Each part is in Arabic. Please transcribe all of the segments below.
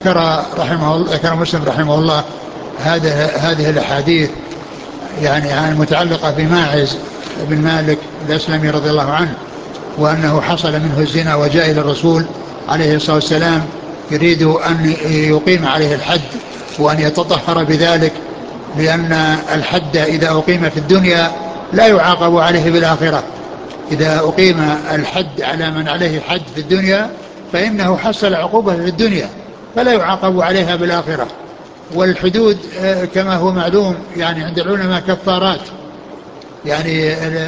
ذكر مسلم رحمه الله هذه الأحاديث يعني متعلقة بماعز بن مالك الأسلمي رضي الله عنه، وأنه حصل منه الزنا وجاء إلى الرسول عليه الصلاة والسلام يريد أن يقيم عليه الحد وأن يتطهر بذلك، لأن الحد إذا أقيم في الدنيا لا يعاقب عليه بالآخرة. إذا أقيم الحد على من عليه حد في الدنيا فإنه حصل عقوبة في الدنيا فلا يعاقب عليها بالآخرة. والحدود كما هو معلوم يعني عند العلماء كفارات، يعني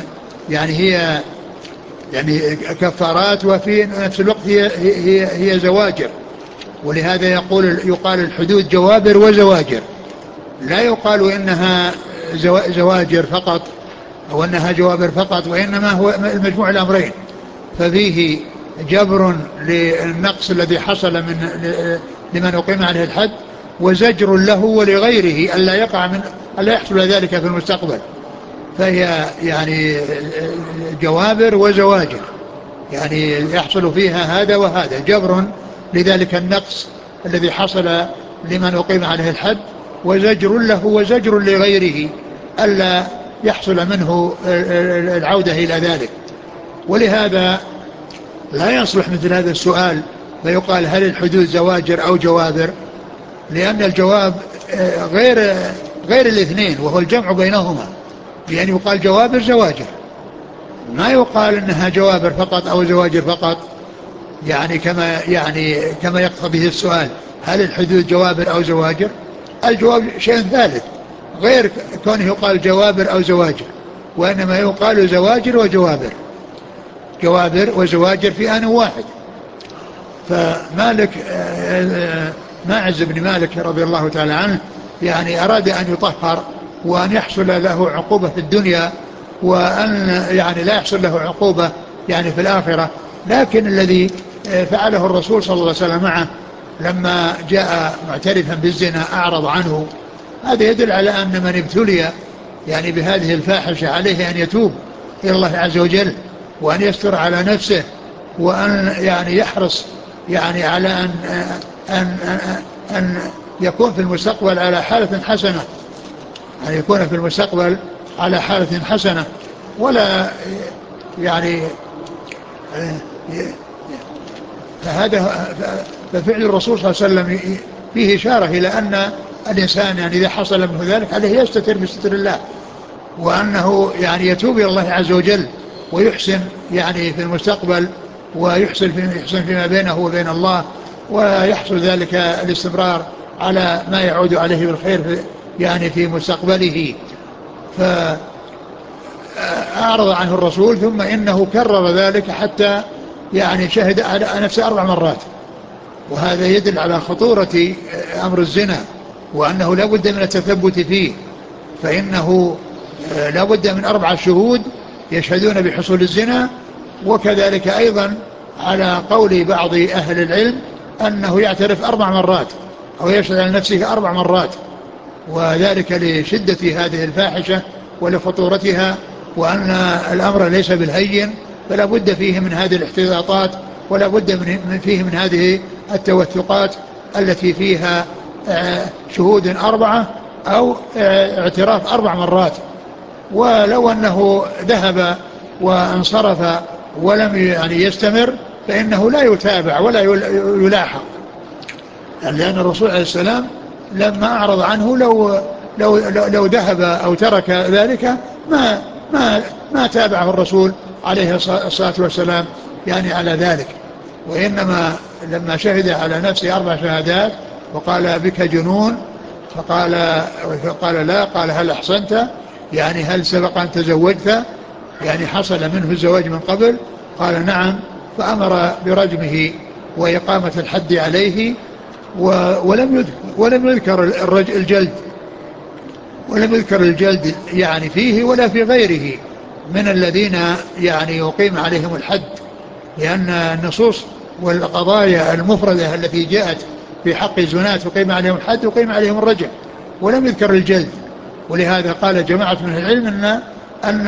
هي يعني كفارات، وفي نفس الوقت هي زواجر. ولهذا يقال الحدود جوابر وزواجر، لا يقال إنها زواجر فقط أو أنها جوابر فقط، وإنما هو المجموع الأمرين. ففيه جبر للنقص الذي حصل لمن أقيم عليه الحد، وزجر له ولغيره ألا يحصل ذلك في المستقبل. فهي يعني جوابر وزواجر، يعني يحصل فيها هذا وهذا، جبر لذلك النقص الذي حصل لمن أقيم عليه الحد، وزجر له وزجر لغيره ألا يحصل منه العودة إلى ذلك. ولهذا لا يصلح مثل هذا السؤال فيقال هل الحدود زواجر أو جوابر، لأن الجواب غير الاثنين، وهو الجمع بينهما، يعني يقال جوابر زواجر، ما يقال انها جوابر فقط او زواجر فقط، يعني كما يقتضيه السؤال هل الحدود جوابر او زواجر. الجواب شيء ثالث غير كونه يقال جوابر او زواجر، وانما يقال زواجر وجوابر، جوابر وزواجر في آن واحد. فمالك ماعز بن مالك رضي الله تعالى عنه يعني أراد أن يطهر وأن يحصل له عقوبة في الدنيا، وأن يعني لا يحصل له عقوبة يعني في الآخرة. لكن الذي فعله الرسول صلى الله عليه وسلم معه لما جاء معترفا بالزنا أعرض عنه، هذا يدل على أن من ابتلي يعني بهذه الفاحشة عليه أن يتوب إلى الله عز وجل، وأن يستر على نفسه، وأن يعني يحرص يعني على أن, أن يكون في المستقبل على حالة حسنة، أن يكون في المستقبل على حالة حسنة، ولا يعني ففعل الرسول صلى الله عليه وسلم فيه إشارة إلى أن الإنسان يعني إذا حصل منه ذلك عليه يستتر بستر الله، وأنه يعني يتوب إلى الله عز وجل ويحسن يعني في المستقبل، ويحسن فيما بينه وبين الله، ويحصل ذلك الاستمرار على ما يعود عليه بالخير يعني في مستقبله. فأعرض عنه الرسول، ثم إنه كرر ذلك حتى يعني شهد على نفسه 4 مرات. وهذا يدل على خطورة أمر الزنا، وأنه لا بد من التثبت فيه، فإنه لا بد من 4 شهود يشهدون بحصول الزنا. وكذلك أيضا على قول بعض أهل العلم أنه يعترف 4 مرات أو يشهد على نفسه 4 مرات، وذلك لشدة هذه الفاحشة ولخطورتها، وأن الأمر ليس بالهين، فلا بد فيه من هذه الاحتياطات، ولا بد فيه من هذه التوثقات التي فيها شهود 4 أو اعتراف 4 مرات. ولو أنه ذهب وانصرف ولم يعني يستمر فإنه لا يتابع ولا يلاحق، لأن الرسول عليه السلام لما أعرض عنه لو ذهب أو ترك ذلك ما تابعه الرسول عليه الصلاة والسلام يعني على ذلك. وإنما لما شهد على نفسه 4 شهادات وقال بك جنون، فقال لا، قال هل أحصنت، يعني هل سبق أن تزوجت، يعني حصل منه الزواج من قبل، قال نعم، فأمر برجمه وإقامة الحد عليه. ولم يذكر الجلد، ولم يذكر الجلد يعني فيه ولا في غيره من الذين يعني يقيم عليهم الحد، لأن النصوص والقضايا المفردة التي جاءت في حق الزناة يقيم عليهم الحد ويقيم عليهم الرجم، ولم يذكر الجلد. ولهذا قال جماعة من العلم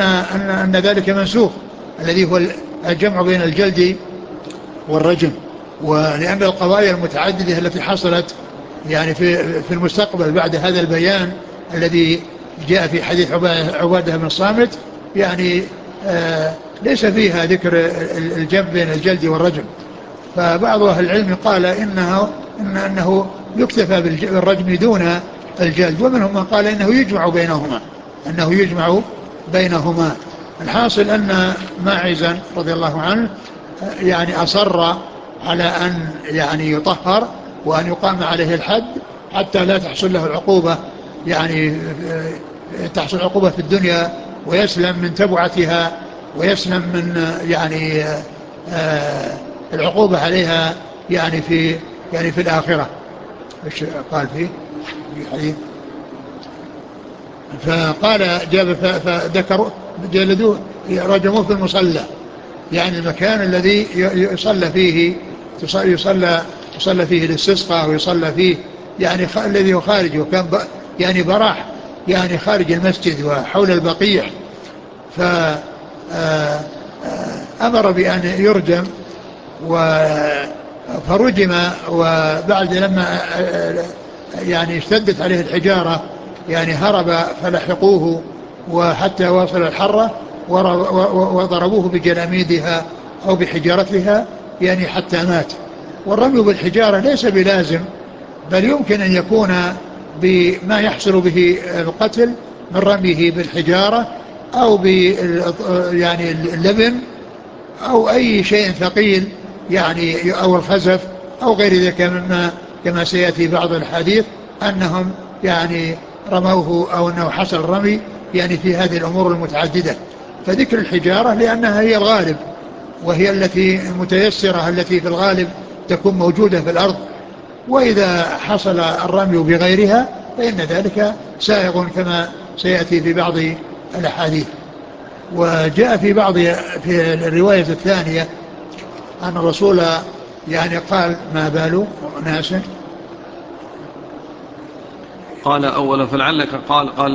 أن ذلك منسوخ، الذي هو الجمع بين الجلد والرجم. ولأن القضايا المتعددة التي حصلت يعني في المستقبل بعد هذا البيان الذي جاء في حديث عبادة بن الصامت يعني ليس فيها ذكر الجمع بين الجلد والرجم. فبعض أهل العلم قال إنه يكتفى بالرجم دون الجلد، ومنهم من قال إنه يجمع بينهما. الحاصل أن ماعزا رضي الله عنه يعني أصر على أن يعني يطهر وأن يقام عليه الحد حتى لا تحصل له العقوبة، يعني تحصل عقوبة في الدنيا ويسلم من تبعتها ويسلم من يعني العقوبة عليها يعني في الآخرة. ايش قال فيه في حديث؟ فقال جابر فذكروا جلدوه رجموه في المصلى، يعني المكان الذي يصلى فيه الاستسقاء ويصلى فيه يعني الذي هو خارج، وكان يعني براح يعني خارج المسجد وحول البقيع. فأمر بأن يرجم فرجم، وبعد لما يعني اشتدت عليه الحجارة يعني هرب فلحقوه وحتى وصل الحرة وضربوه بجلاميدها أو بحجارتها يعني حتى مات. والرمي بالحجارة ليس بلازم، بل يمكن أن يكون بما يحصل به القتل من رميه بالحجارة أو يعني اللبن أو أي شيء ثقيل يعني أو الخزف أو غير ذلك كما سيأتي بعض الحديث أنهم يعني رموه أو أنه حصل الرمي يعني في هذه الأمور المتعددة. فذكر الحجارة لأنها هي الغالب وهي التي المتيسرة التي في الغالب تكون موجودة في الأرض، وإذا حصل الرمي بغيرها فإن ذلك سائغ كما سيأتي في بعض الأحاديث. وجاء في الرواية الثانية أن الرسول يعني قال ما بال ناس قال أول فلعلك قال